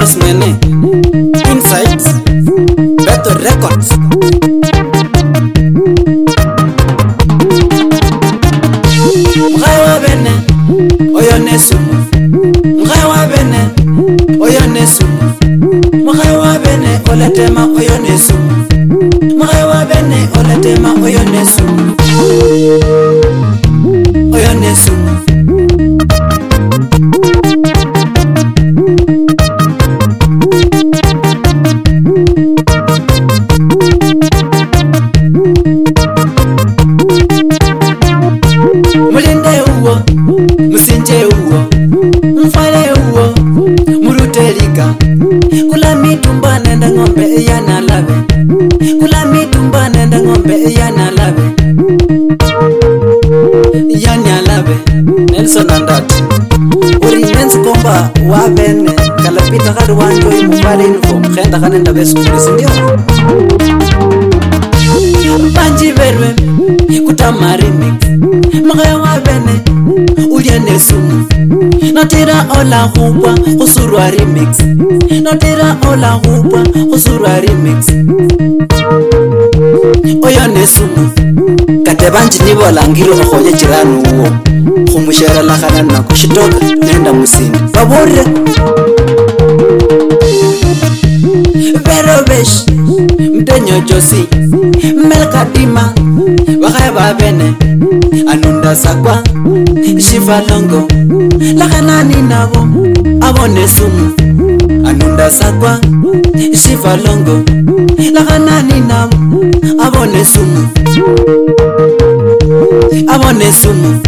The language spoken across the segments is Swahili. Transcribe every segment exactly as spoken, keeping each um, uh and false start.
Boss Mwene Insights Beto Records. Mgaiwa bene oyo nesumu, mgaiwa bene oyo nesumu, mgaiwa bene oletema oyo nesumu, mgaiwa bene oletema oyo nesumu, oyo nesumu. Mulinde uwo, musinje uwo, mfale uwo, muruterika. Kula mitumba nenda ngombe eyana labe, kula mitumba nenda ngombe eyana labe, eyana labe. Nelson Andati uri men's komba wabene kalapita kadu wanjo imufale uniform khenda kanenda besukuri sindio. Banji berwe kutamarimi mgaiwa bene uye nesumu, notira ola hupwa kusurwa remix, notira ola hupwa kusurwa remix. Oyo nesumu kate banji nibo langiro khoye jiranu uwo khumushera lakhana na kushitoka nenda musini babore Verobesh mdenyo josi melkadima wakaiwa bene anunda sakwa shifalongo lakhanani nabo abone sumu, anunda sakwa shifalongo lakhanani nabo abone sumu, abone sumu.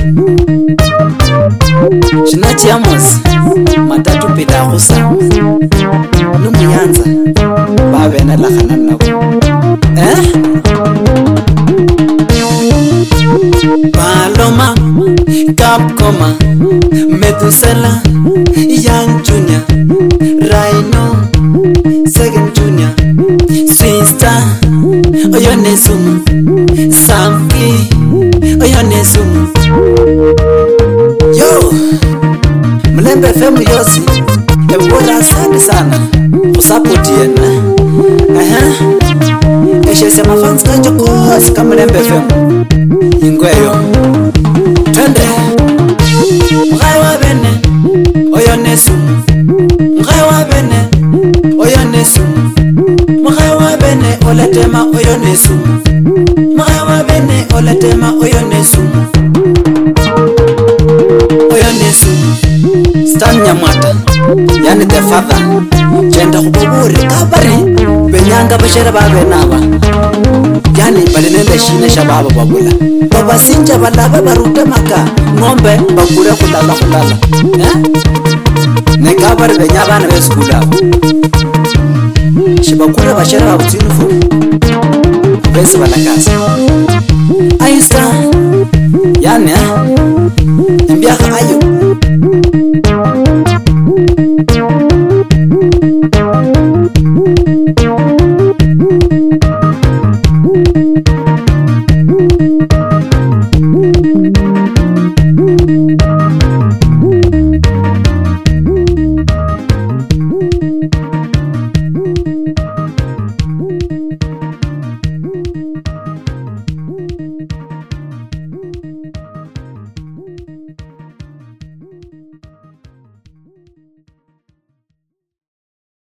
Shinachi Amos matatu pida khusa numuyanza babena lakhanani nabo eh Paloma, Capcoma, Metusela, Young Junior, Rhino, Second Junior, Sister, oyo nesumu, Samki, oyo nesumu. Yo, Mlembe F M yosi, ewora asante sana kusapoti yena. Aha, eshese mafans kanjo kosi kama Mlembe F M. Ingweyo twende mgaiwa bene oyo nesumu, mgaiwa bene oyo nesumu, mgaiwa bene oletema oyo nesumu, mgaiwa bene oletema oyo nesumu, oyo nesumu. Stan Nyamwata yani the father chenda kububuri kabari benyanga bashera babe naba yani balinende shine shababa babula baba sinja balaba barute maka ngombe bakure kulala kulala eh ne kabari benyabana besukula shibakure bashera babutinifu bese balakaza aista yani eh